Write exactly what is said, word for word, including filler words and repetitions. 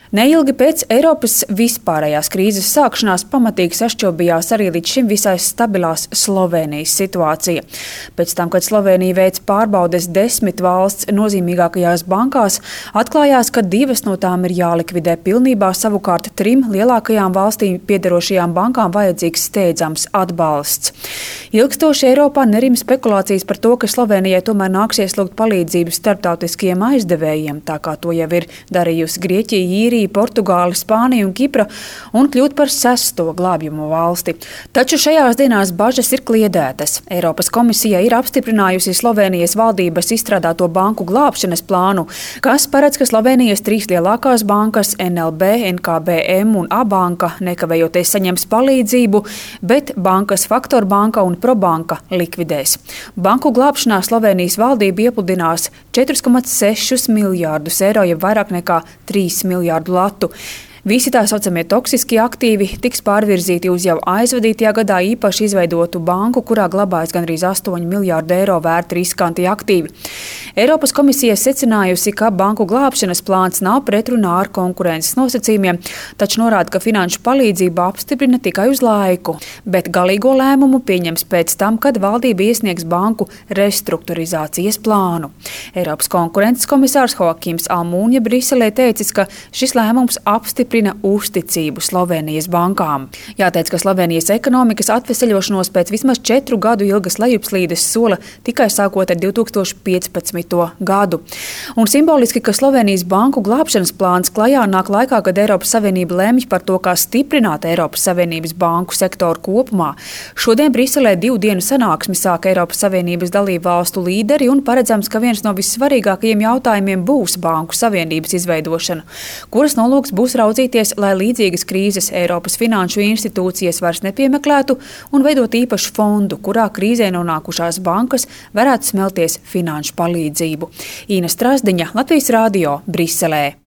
Neilgi pēc Eiropas vispārējās krīzes sākšanās pamatīgi sašķobījās arī līdz šim visai stabilās Slovēnijas situācija. Pēc tam, kad Slovēnija veic pārbaudes desmit valsts nozīmīgākajās bankās, atklājās, ka divas no tām ir jālikvidē pilnībā, savukārt trim lielākajām valstīm piederošajām bankām vajadzīgs steidzams atbalsts. Ilgstoši Eiropā nerim spekulācijas par to, ka Slovēnijai tomēr nāksies lūgt palīdzību starptautiskiem aizdevējiem, tā kā to jau ir darījusi Grieķija, Īrija, Portugāla, Spānija un Kipra, un kļūt par sesto glābjamo valsti. Taču šajās dienās bažas ir kliedētas. Eiropas komisija ir apstiprinājusi Slovēnijas valdības izstrādāto banku glābšanas plānu, kas paredz, ka Slovēnijas trīs lielākās bankas N L B, N K B M un Abanka nekavējoties saņems palīdzību, bet bankas Faktorbanka un Probanka likvidēs. Banku glābšanā Slovēnijas valdība iepludinās četri komats seši miljārdus eiro, jeb vairāk nekā trīs miljārdu latu. Visi tā saucamie toksiskie aktīvi tiks pārvirzīti uz jau aizvadītajā gadā īpaši izveidotu banku, kurā glabājas gandrīz astoņi miljārdi eiro vērti riskanti aktīvi. Eiropas komisija secinājusi, ka banku glābšanas plāns nav pretrunā ar konkurences nosacījumiem, taču norāda, ka finanšu palīdzību apstiprina tikai uz laiku, bet galīgo lēmumu pieņems pēc tam, kad valdība iesniegs banku restruktūrizācijas plānu. Eiropas konkurences komisārs Joakims Almūņa Briselē teicis, ka šis lēmums apstiprina uzticību Slovēnijas bankām. Jāteic, ka Slovēnijas ekonomikas atveseļošanos pēc vismaz četru gadu ilgas lejupslīdes sola tikai sākot ar divi tūkstoši piecpadsmito gadu. Un simboliski, ka Slovēnijas banku glābšanas plāns klajā nāk laikā, kad Eiropas Savienība lemj par to, kā stiprināt Eiropas Savienības banku sektoru kopumā. Šodien Briselē divu dienu sanāksmi sāk Eiropas Savienības dalību valstu līderi un paredzams, ka viens no vissvarīgākajiem jautājumiem būs banku savienības izveidošana, kuras nolūks būs raudzīt, lai līdzīgas krīzes Eiropas finanšu institūcijas vairs nepiemeklētu un veidot īpašu fondu, kurā krīzē nonākušās bankas varētu smelties finanšu palīdzību. Īna Strasdiņa, Latvijas radio, Briselē.